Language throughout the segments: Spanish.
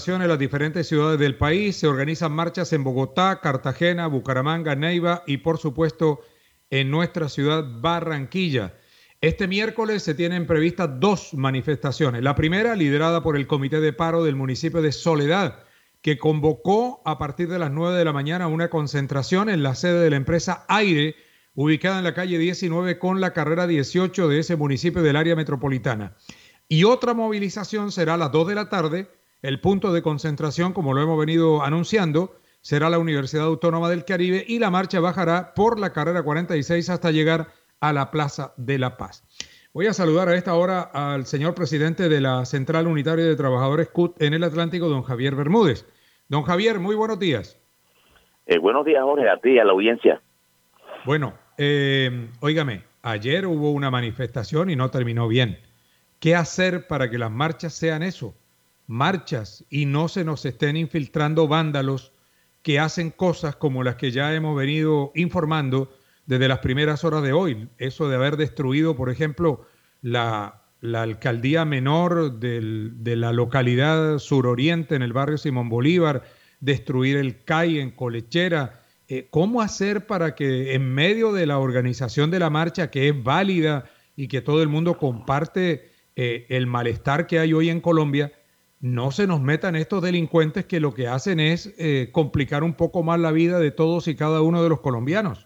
En las diferentes ciudades del país se organizan marchas en Bogotá, Cartagena, Bucaramanga, Neiva y por supuesto en nuestra ciudad Barranquilla. Este miércoles se tienen previstas dos manifestaciones. La primera liderada por el Comité de Paro del municipio de Soledad, que convocó a partir de las 9 de la mañana una concentración en la sede de la empresa Aire, ubicada en la calle 19 con la carrera 18 de ese municipio del área metropolitana. Y otra movilización será a las 2 de la tarde. El punto de concentración, como lo hemos venido anunciando, será la Universidad Autónoma del Caribe y la marcha bajará por la carrera 46 hasta llegar a la Plaza de la Paz. Voy a saludar a esta hora al señor presidente de la Central Unitaria de Trabajadores CUT en el Atlántico, don Javier Bermúdez. Don Javier, muy buenos días. Buenos días, Jorge, a ti y a la audiencia. Bueno, óigame, ayer hubo una manifestación y no terminó bien. ¿Qué hacer para que las marchas sean eso? Marchas y no se nos estén infiltrando vándalos que hacen cosas como las que ya hemos venido informando desde las primeras horas de hoy. Eso de haber destruido, por ejemplo, la alcaldía menor de la localidad suroriente en el barrio Simón Bolívar, destruir el CAI en Colechera. ¿Cómo hacer para que en medio de la organización de la marcha, que es válida y que todo el mundo comparte el malestar que hay hoy en Colombia, no se nos metan estos delincuentes que lo que hacen es complicar un poco más la vida de todos y cada uno de los colombianos?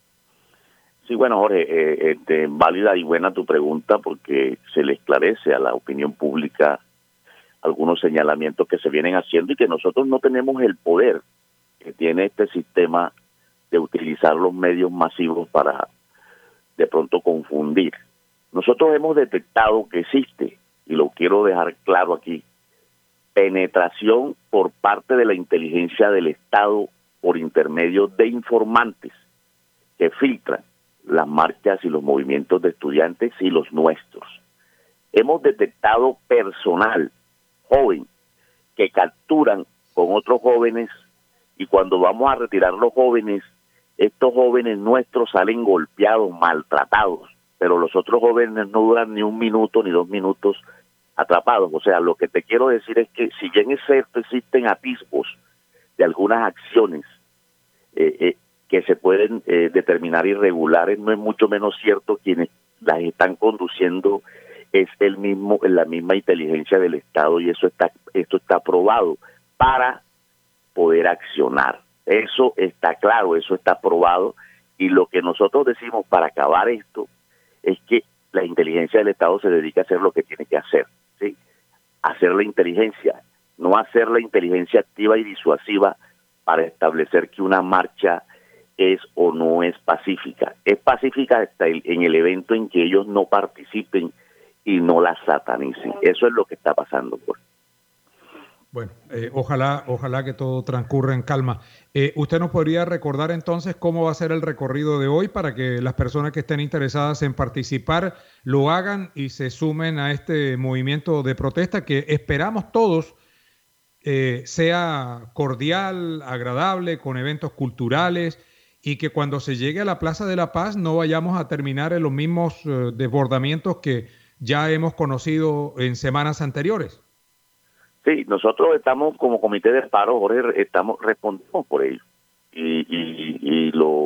Sí, bueno, Jorge, válida y buena tu pregunta porque se le esclarece a la opinión pública algunos señalamientos que se vienen haciendo y que nosotros no tenemos el poder que tiene este sistema de utilizar los medios masivos para de pronto confundir. Nosotros hemos detectado que existe, y lo quiero dejar claro aquí, penetración por parte de la inteligencia del Estado por intermedio de informantes que filtran las marchas y los movimientos de estudiantes y los nuestros. Hemos detectado personal joven que capturan con otros jóvenes y cuando vamos a retirar los jóvenes, estos jóvenes nuestros salen golpeados, maltratados, pero los otros jóvenes no duran ni un minuto ni 2 minutos atrapados. O sea, lo que te quiero decir es que si bien es cierto existen atisbos de algunas acciones que se pueden determinar irregulares, no es mucho menos cierto quienes las están conduciendo es la misma inteligencia del Estado y esto está aprobado para poder accionar. Eso está claro, eso está aprobado y lo que nosotros decimos para acabar esto es que la inteligencia del Estado se dedica a hacer lo que tiene que hacer, ¿sí? Hacer la inteligencia, no hacer la inteligencia activa y disuasiva para establecer que una marcha es o no es pacífica. Es pacífica hasta en el evento en que ellos no participen y no la satanicen. Eso es lo que está pasando, por. Bueno, ojalá que todo transcurra en calma. ¿Usted nos podría recordar entonces cómo va a ser el recorrido de hoy para que las personas que estén interesadas en participar lo hagan y se sumen a este movimiento de protesta que esperamos todos sea cordial, agradable, con eventos culturales y que cuando se llegue a la Plaza de la Paz no vayamos a terminar en los mismos desbordamientos que ya hemos conocido en semanas anteriores? Sí, nosotros estamos como comité de paro, Jorge, respondemos por ello y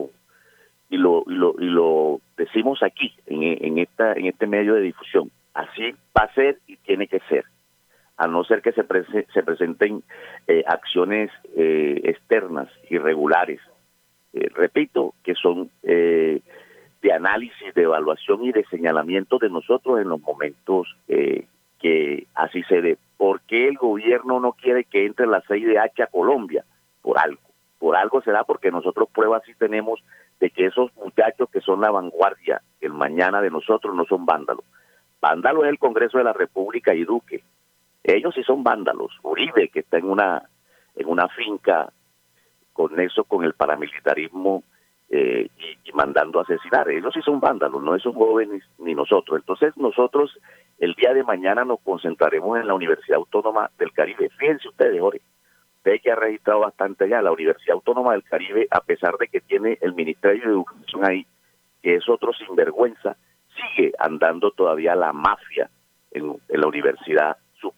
lo decimos aquí en este medio de difusión. Así va a ser y tiene que ser, a no ser que se presenten acciones externas irregulares. Repito que son de análisis, de evaluación y de señalamiento de nosotros en los momentos que así se dé. ¿Por qué el gobierno no quiere que entre la CIDH a Colombia? Por algo será, porque nosotros pruebas sí tenemos de que esos muchachos que son la vanguardia, el mañana de nosotros, no son vándalos. Vándalo es el Congreso de la República y Duque. Ellos sí son vándalos. Uribe, que está en una finca con nexo con el paramilitarismo y mandando a asesinar. Ellos sí son vándalos, no esos jóvenes ni nosotros. Entonces nosotros el día de mañana nos concentraremos en la Universidad Autónoma del Caribe. Fíjense ustedes, Jorge, usted que ha registrado bastante ya, la Universidad Autónoma del Caribe, a pesar de que tiene el Ministerio de Educación ahí, que es otro sinvergüenza, sigue andando todavía la mafia en la universidad. Sus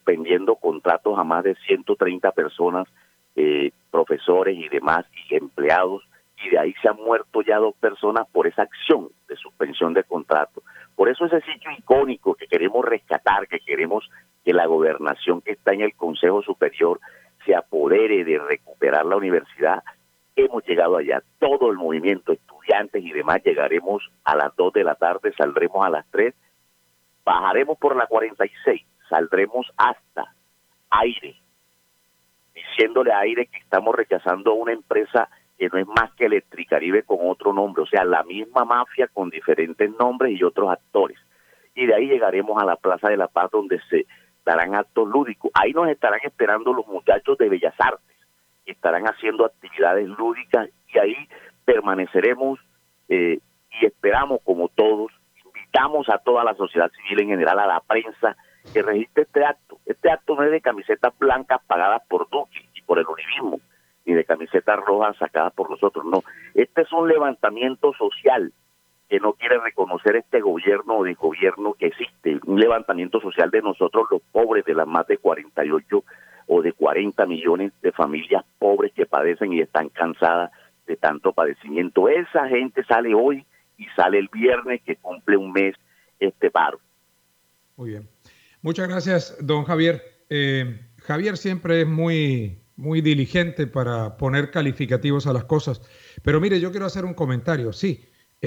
suspendiendo contratos a más de 130 personas, profesores y demás, y empleados, y de ahí se han muerto ya 2 personas por esa acción de suspensión de contrato. Por eso ese sitio icónico que queremos rescatar, que queremos que la gobernación que está en el Consejo Superior se apodere de recuperar la universidad, hemos llegado allá. Todo el movimiento, estudiantes y demás, llegaremos a las 2 de la tarde, saldremos a las 3, bajaremos por la 46, saldremos hasta Aire, diciéndole a Aire que estamos rechazando a una empresa que no es más que Electricaribe con otro nombre, o sea, la misma mafia con diferentes nombres y otros actores. Y de ahí llegaremos a la Plaza de la Paz, donde se darán actos lúdicos. Ahí nos estarán esperando los muchachos de Bellas Artes, que estarán haciendo actividades lúdicas, y ahí permaneceremos y esperamos, como todos, invitamos a toda la sociedad civil en general, a la prensa, que registre este acto. Este acto no es de camisetas blancas pagadas por Duque y por el uribismo, ni de camisetas rojas sacadas por nosotros, no. Este es un levantamiento social que no quiere reconocer este gobierno o desgobierno que existe, un levantamiento social de nosotros los pobres, de las más de 48 o de 40 millones de familias pobres que padecen y están cansadas de tanto padecimiento. Esa gente sale hoy y sale el viernes, que cumple un mes este paro. Muy bien. Muchas gracias, don Javier. Javier siempre es muy diligente para poner calificativos a las cosas. Pero mire, yo quiero hacer un comentario. Sí,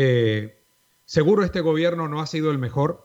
seguro este gobierno no ha sido el mejor.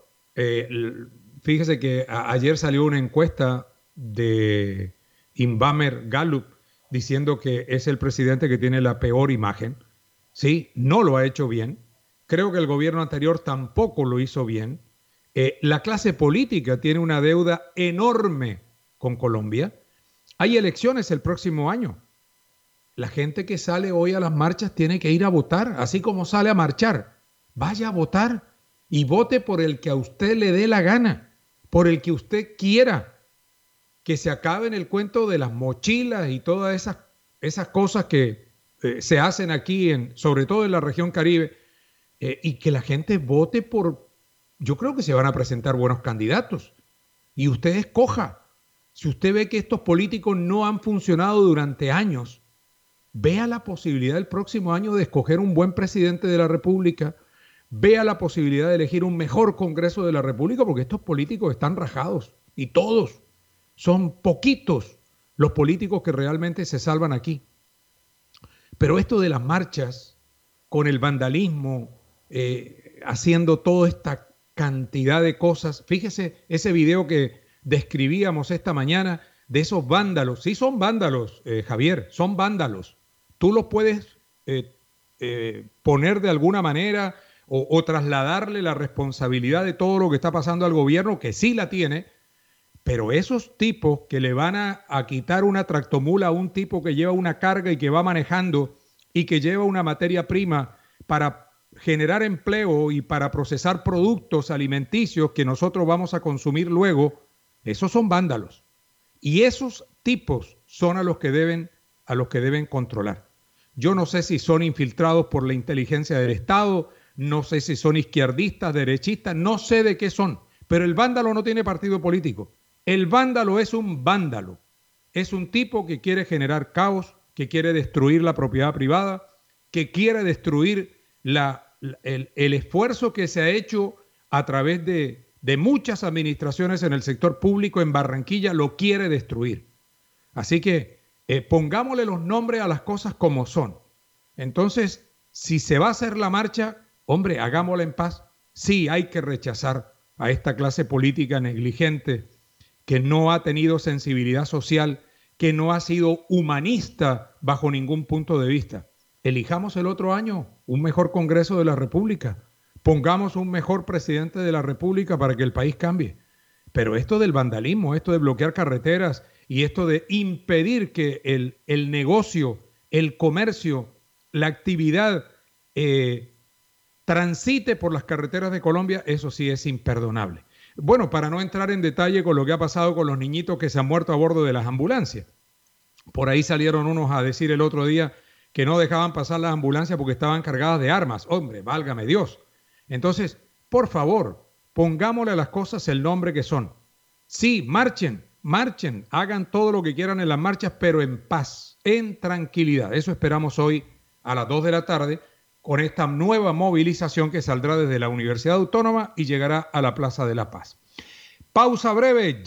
Fíjese que ayer salió una encuesta de Inbamer Gallup diciendo que es el presidente que tiene la peor imagen. Sí, no lo ha hecho bien. Creo que el gobierno anterior tampoco lo hizo bien. La clase política tiene una deuda enorme con Colombia. Hay elecciones el próximo año. La gente que sale hoy a las marchas tiene que ir a votar, así como sale a marchar. Vaya a votar y vote por el que a usted le dé la gana, por el que usted quiera. Que se acabe en el cuento de las mochilas y todas esas cosas que se hacen aquí, sobre todo en la región Caribe, y que la gente vote por... Yo creo que se van a presentar buenos candidatos y usted escoja. Si usted ve que estos políticos no han funcionado durante años, vea la posibilidad el próximo año de escoger un buen presidente de la República, vea la posibilidad de elegir un mejor Congreso de la República, porque estos políticos están rajados y todos. Son poquitos los políticos que realmente se salvan aquí. Pero esto de las marchas, con el vandalismo, haciendo toda esta cantidad de cosas. Fíjese ese video que describíamos esta mañana de esos vándalos. Sí, son vándalos, Javier, son vándalos. Tú los puedes poner de alguna manera o trasladarle la responsabilidad de todo lo que está pasando al gobierno, que sí la tiene, pero esos tipos que le van a quitar una tractomula a un tipo que lleva una carga y que va manejando y que lleva una materia prima para generar empleo y para procesar productos alimenticios que nosotros vamos a consumir luego, esos son vándalos. Y esos tipos son a los que deben controlar. Yo no sé si son infiltrados por la inteligencia del Estado, no sé si son izquierdistas, derechistas, no sé de qué son, pero el vándalo no tiene partido político. El vándalo es un vándalo. Es un tipo que quiere generar caos, que quiere destruir la propiedad privada, que quiere destruir el esfuerzo que se ha hecho a través de muchas administraciones en el sector público en Barranquilla, lo quiere destruir. Así que pongámosle los nombres a las cosas como son. Entonces, si se va a hacer la marcha, hombre, hagámosla en paz. Sí, hay que rechazar a esta clase política negligente que no ha tenido sensibilidad social, que no ha sido humanista bajo ningún punto de vista. Elijamos el otro año un mejor Congreso de la República. Pongamos un mejor presidente de la República para que el país cambie. Pero esto del vandalismo, esto de bloquear carreteras y esto de impedir que el negocio, el comercio, la actividad transite por las carreteras de Colombia, eso sí es imperdonable. Bueno, para no entrar en detalle con lo que ha pasado con los niñitos que se han muerto a bordo de las ambulancias. Por ahí salieron unos a decir el otro día que no dejaban pasar las ambulancias porque estaban cargadas de armas. Hombre, válgame Dios. Entonces, por favor, pongámosle a las cosas el nombre que son. Sí, marchen marchen, hagan todo lo que quieran en las marchas, pero en paz, en tranquilidad. Eso esperamos hoy a las 2 de la tarde con esta nueva movilización que saldrá desde la Universidad Autónoma y llegará a la Plaza de la Paz. Pausa breve.